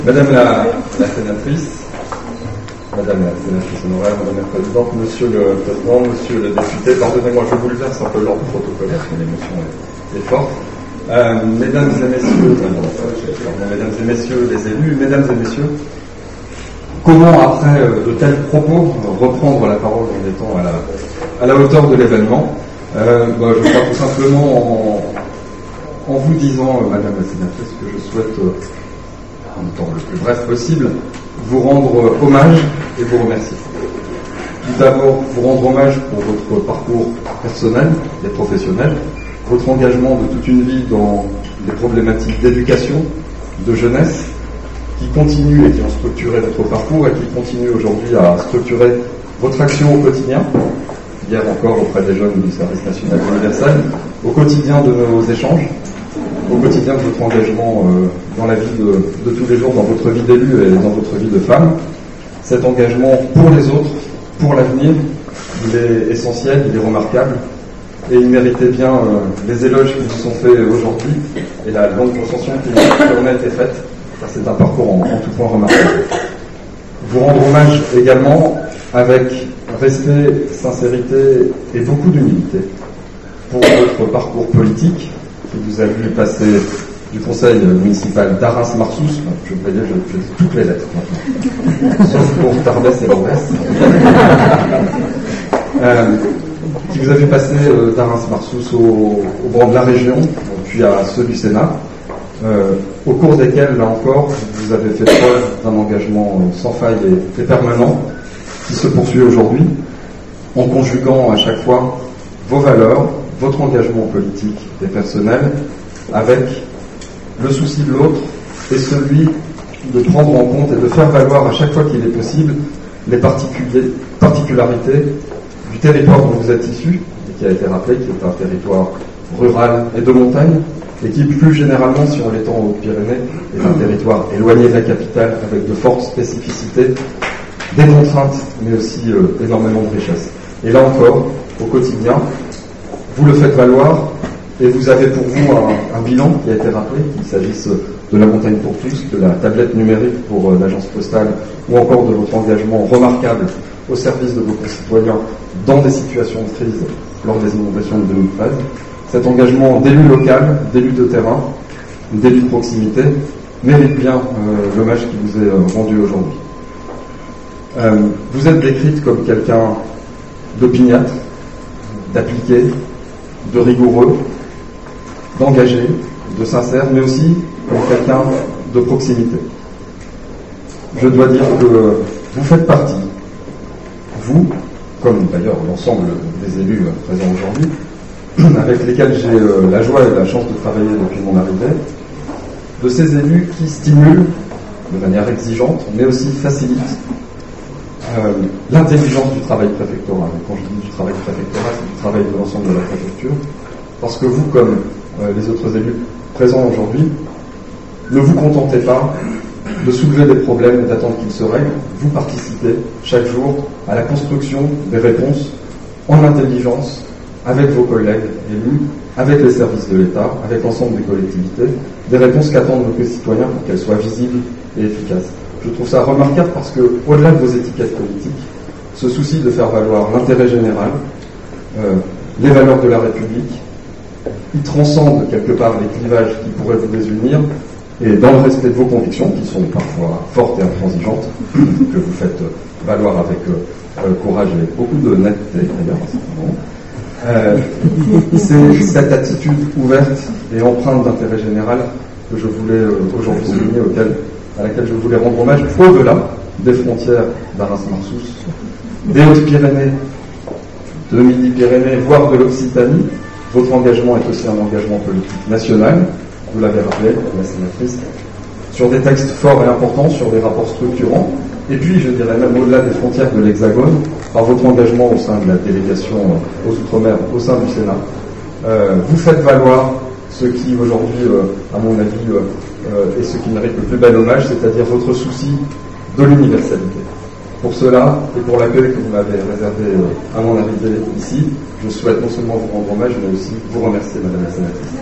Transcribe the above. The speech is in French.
Madame la sénatrice, Madame la sénatrice honoraire, Madame la présidente, Monsieur le président, Monsieur le député, pardonnez-moi, je bouleverse un peu l'ordre protocolaire, l'émotion est forte. Mesdames et messieurs les élus, Mesdames et messieurs, comment après de tels propos reprendre la parole en étant à la hauteur de l'événement? Je crois tout simplement en vous disant, Madame la sénatrice, que je souhaite, en temps le plus bref possible, vous rendre hommage et vous remercier. Tout d'abord, vous rendre hommage pour votre parcours personnel et professionnel, votre engagement de toute une vie dans les problématiques d'éducation, de jeunesse, qui continuent et qui ont structuré votre parcours et qui continuent aujourd'hui à structurer votre action au quotidien, hier encore auprès des jeunes du service national universel, au quotidien de nos échanges, au quotidien de votre engagement dans la vie de tous les jours, dans votre vie d'élu et dans votre vie de femme. Cet engagement pour les autres, pour l'avenir, il est essentiel, il est remarquable, et il méritait bien les éloges qui vous sont faits aujourd'hui et la longue recension qui en a été faite, car c'est un parcours en tout point remarquable. Vous rendre hommage également avec respect, sincérité et beaucoup d'humilité pour votre parcours politique qui vous a vu passer du conseil municipal d'Arras-Marsous, je dis toutes les lettres maintenant, sauf pour Tarbes et Lombès, qui vous a fait passer d'Arras-Marsous au banc de la région, puis à ceux du Sénat, au cours desquels, là encore, vous avez fait preuve d'un engagement sans faille et permanent, qui se poursuit aujourd'hui, en conjuguant à chaque fois vos valeurs, votre engagement politique et personnel, avec le souci de l'autre et celui de prendre en compte et de faire valoir à chaque fois qu'il est possible les particularités du territoire dont vous êtes issu, et qui a été rappelé, qui est un territoire rural et de montagne, et qui plus généralement, si on l'étend aux Pyrénées, est un territoire éloigné de la capitale, avec de fortes spécificités, des contraintes, mais aussi énormément de richesses. Et là encore, au quotidien, vous le faites valoir, et vous avez pour vous un bilan qui a été rappelé, qu'il s'agisse de la montagne pour tous, de la tablette numérique pour l'agence postale, ou encore de votre engagement remarquable au service de vos concitoyens dans des situations de crise lors des inondations de 2013. Cet engagement d'élu local, d'élu de terrain, d'élu de proximité, mérite bien l'hommage qui vous est rendu aujourd'hui. Vous êtes décrite comme quelqu'un d'opiniâtre, d'appliqué, de rigoureux, d'engagé, de sincère, mais aussi comme quelqu'un de proximité. Je dois dire que vous faites partie, vous, comme d'ailleurs l'ensemble des élus présents aujourd'hui, avec lesquels j'ai la joie et la chance de travailler depuis mon arrivée, de ces élus qui stimulent de manière exigeante, mais aussi facilitent l'intelligence du travail préfectoral. Et quand je dis du travail préfectoral, c'est du travail de l'ensemble de la préfecture, parce que vous, comme les autres élus présents aujourd'hui, ne vous contentez pas de soulever des problèmes et d'attendre qu'ils se règlent, vous participez chaque jour à la construction des réponses en intelligence avec vos collègues élus, avec les services de l'État, avec l'ensemble des collectivités, des réponses qu'attendent nos concitoyens pour qu'elles soient visibles et efficaces. Je trouve ça remarquable parce que, au-delà de vos étiquettes politiques, ce souci de faire valoir l'intérêt général, les valeurs de la République, il transcende quelque part les clivages qui pourraient vous désunir, et dans le respect de vos convictions, qui sont parfois fortes et intransigeantes, que vous faites valoir avec courage et beaucoup de netteté, d'ailleurs, c'est cette attitude ouverte et empreinte d'intérêt général que je voulais aujourd'hui souligner, à laquelle je voulais rendre hommage, au-delà des frontières d'Arras-Marsous, des Hautes-Pyrénées, de Midi-Pyrénées, voire de l'Occitanie. Votre engagement est aussi un engagement politique national, vous l'avez rappelé, la sénatrice, sur des textes forts et importants, sur des rapports structurants, et puis, je dirais même au-delà des frontières de l'Hexagone, par votre engagement au sein de la délégation aux Outre-mer, au sein du Sénat. Vous faites valoir ce qui, aujourd'hui, à mon avis, est ce qui mérite le plus bel hommage, c'est-à-dire votre souci de l'universalité. Pour cela, et pour l'accueil que vous m'avez réservé à mon arrivée ici, je souhaite non seulement vous rendre hommage, mais aussi vous remercier, Madame la sénatrice.